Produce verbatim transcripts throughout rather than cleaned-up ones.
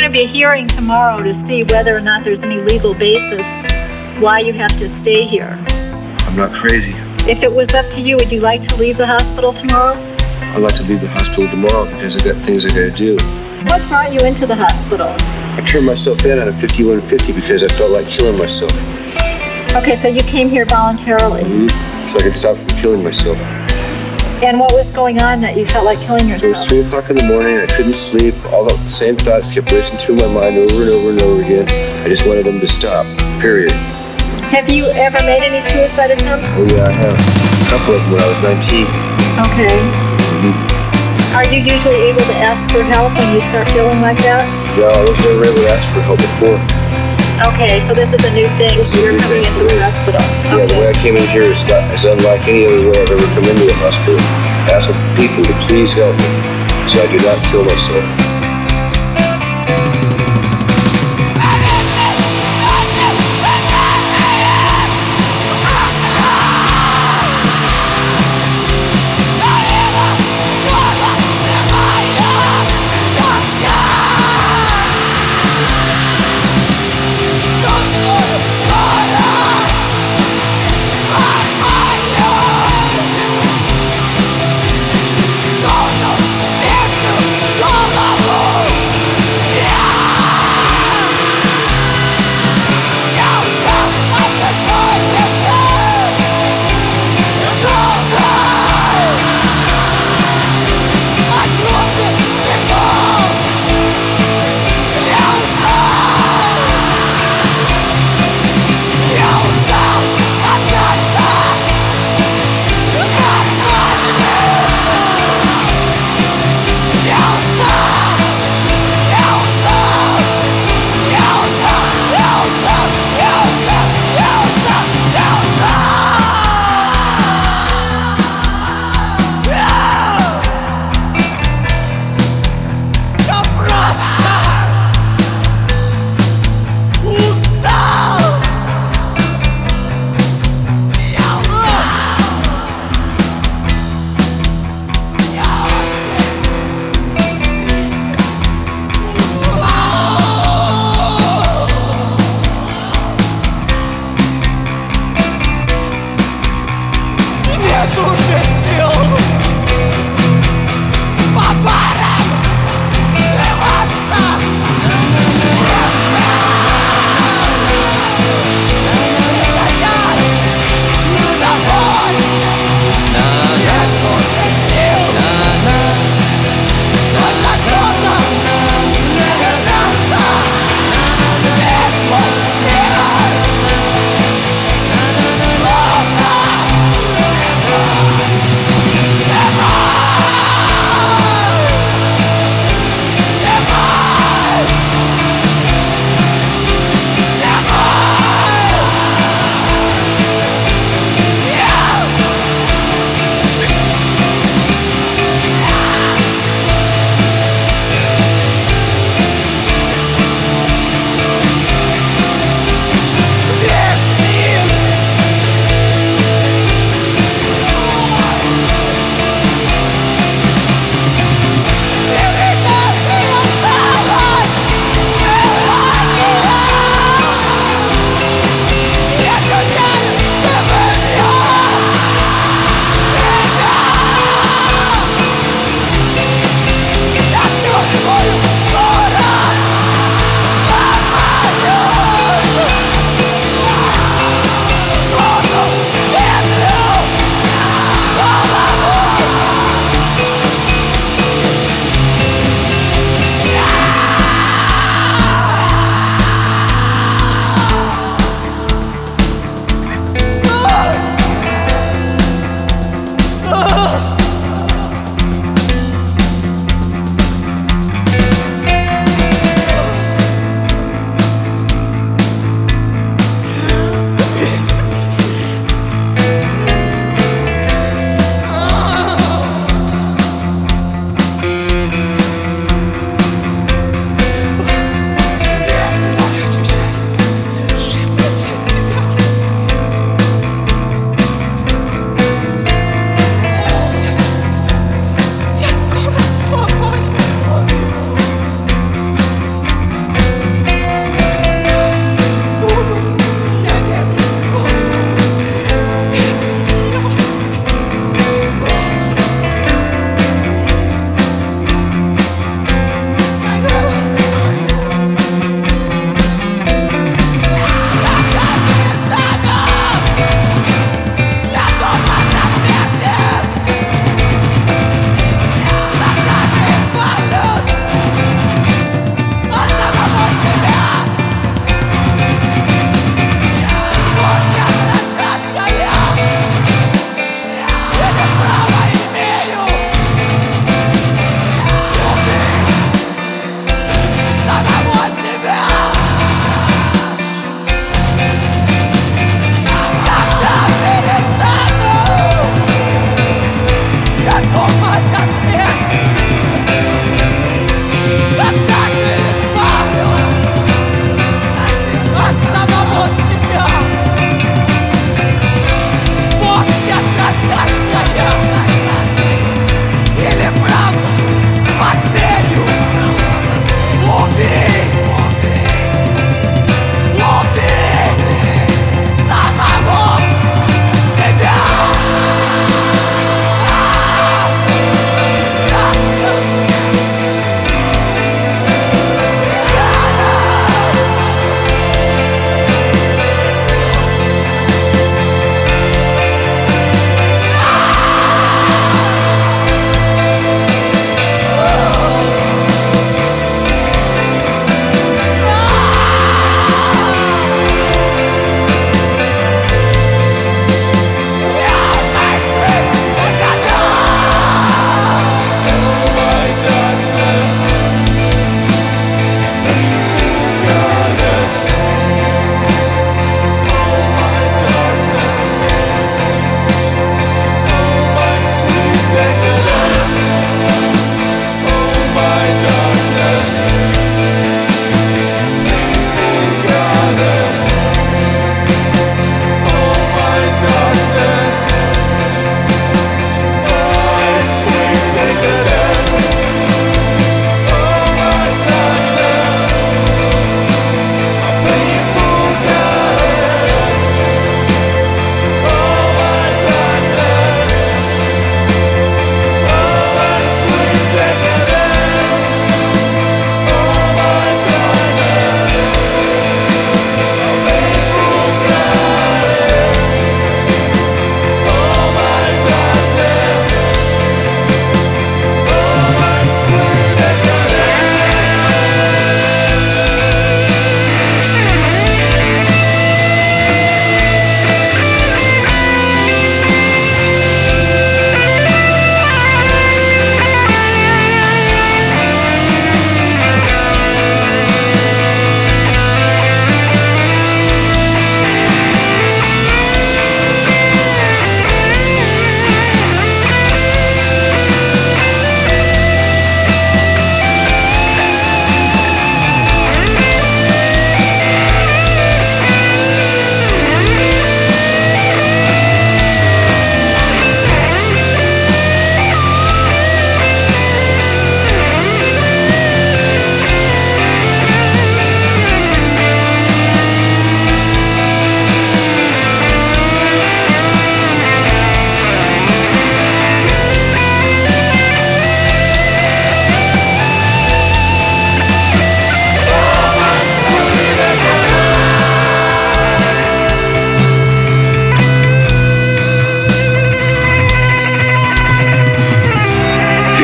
to be a hearing tomorrow to see whether or not there's any legal basis why you have to stay here. I'm not crazy. If it was up to you, would you like to leave the hospital tomorrow? I'd like to leave the hospital tomorrow because I've got things I gotta do. What brought you into the hospital? I turned myself in on a fifty-one fifty because I felt like killing myself. Okay, so you came here voluntarily. Mm-hmm. So I could stop from killing myself. And what was going on that you felt like killing It was yourself? three o'clock in the morning. I couldn't sleep. All the same thoughts kept racing through my mind over and over and over again. I just wanted them to stop. Period. Have you ever made any suicide attempts? Oh yeah, I have. A couple of them when I was nineteen. Okay. Mm-hmm. Are you usually able to ask for help when you start feeling like that? No, I was never able to ask for help before. Okay, so this is a new thing. This is a You're new coming thing into for the me. hospital. Yeah, the Okay. way I came in here is, not, is unlike any other way I've ever come into a hospital. Asking people to please help me so I do not kill myself. All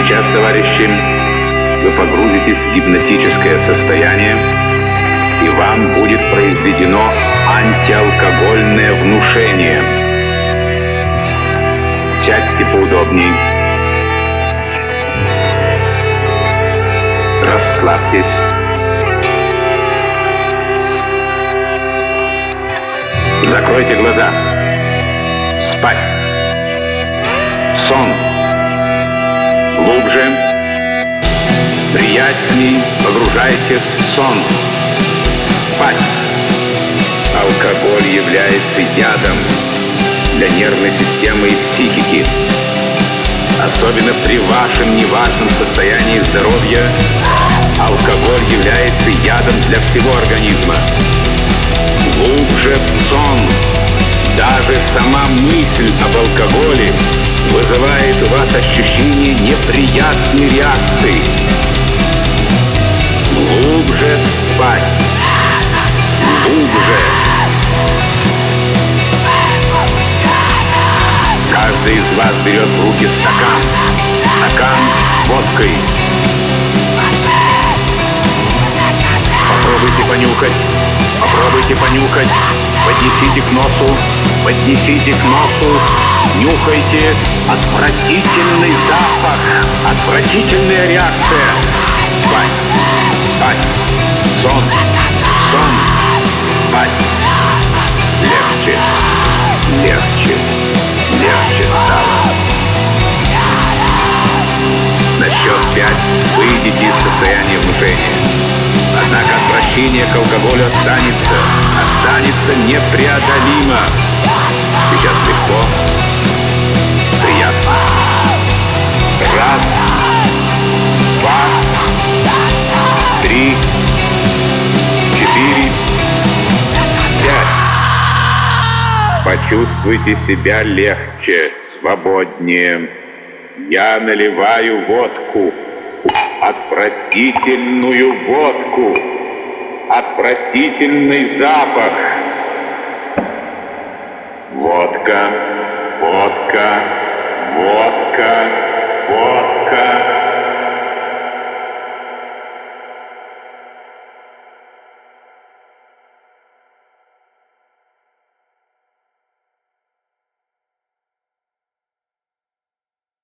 Сейчас, товарищи, вы погрузитесь в гипнотическое состояние, и вам будет произведено антиалкогольное внушение. Сядьте поудобней. Расслабьтесь. Закройте глаза. Спать. Сон. Глубже. Приятней погружайтесь в сон. Спать. Алкоголь является ядом для нервной системы и психики. Особенно при вашем неважном состоянии здоровья алкоголь является ядом для всего организма. Глубже в сон. Даже сама мысль об алкоголе вызывает у вас ощущение неприятной реакции. Глубже спать. Глубже. Каждый из вас берет в руки стакан. Стакан с водкой. Попробуйте понюхать. Попробуйте понюхать. Поднесите к носу. Поднесите к носу. Нюхайте. Отвратительный запах. Отвратительная реакция. Спать. Спать. Сон. Сон. Спать. Легче. Легче. Легче стало. На счет пять выйдите из состояния внушения. Однако отвращение к алкоголю останется. Останется непреодолимо. Сейчас легко. Приятно. Раз. Два. Три. Четыре. Пять. Почувствуйте себя легче, свободнее. Я наливаю водку. Отвратительную водку. Отвратительный запах. Водка, водка, водка.